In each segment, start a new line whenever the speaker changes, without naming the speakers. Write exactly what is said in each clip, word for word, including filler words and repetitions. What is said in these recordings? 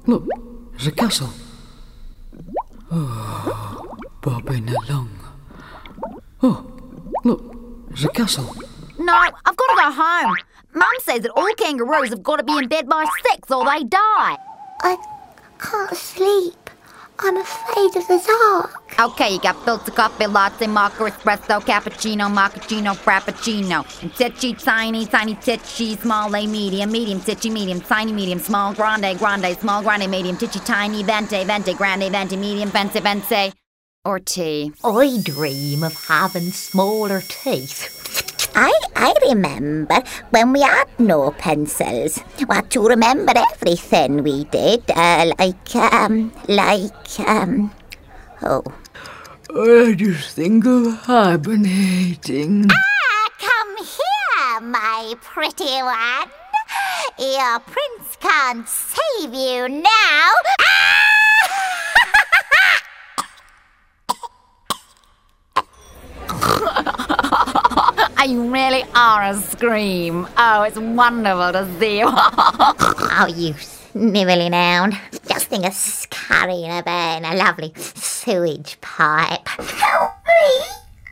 look, there's a castle. Oh, bobbing along. Oh, look, there's a castle.
No, I've got to go home. Mum says that all kangaroos have got to be in bed by six or they die.
I can't sleep. I'm afraid of the dark.
Okay, you got filter coffee, latte, mocha, espresso, cappuccino, macchiato, frappuccino. And titchy, tiny, tiny, titchy, small, a medium, medium, titchy, medium, tiny, medium, small, grande, grande, small, grande, medium, titchy, tiny, venti, venti, grande, venti, medium, venti, venti. Or tea.
I dream of having smaller teeth.
I I remember when we had no pencils. What to remember everything we did, uh, like um, like um, oh.
I just think of hibernating.
Ah, come here, my pretty one. Your prince can't save you now. Ah!
You really are a scream. Oh, it's wonderful to see you.
Oh, you snivelling hound. Just think of carrying a bear in a lovely sewage pipe. Help me!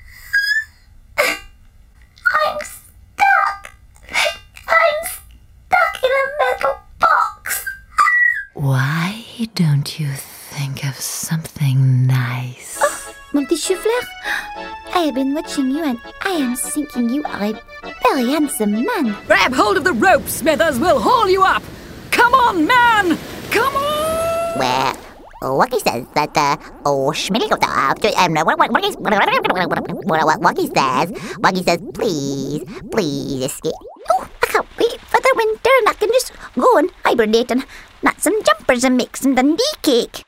I'm stuck. I'm stuck in a metal box.
Why don't you think of something nice?
Oh, mon petit chou-fleur, I have been watching you and I am thinking you are a very handsome man.
Grab hold of the rope, Smithers. We'll haul you up. Come on, man. Come on.
Where? What is that? That uh, oh, Schmilly got that. Um, what, what, what is what, what, what is that? What is that? Please, please escape. Oh, I can't wait for the winter and I can just go and hibernate and nut some jumpers and make some Dundee cake.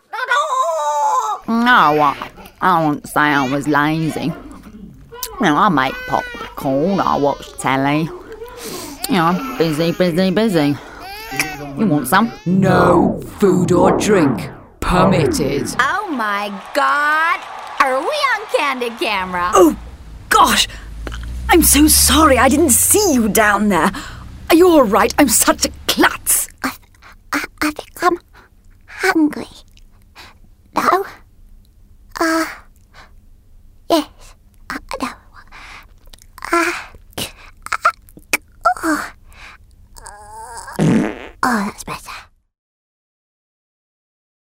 No, I, I wouldn't say I was lazy. You know, I make popcorn, I watch telly. You know, busy, busy, busy. You want some?
No food or drink permitted.
Oh my God! Are we on candid camera?
Oh, gosh! I'm so sorry I didn't see you down there. Are you all right? I'm such a klutz.
I, I, I think I'm hungry.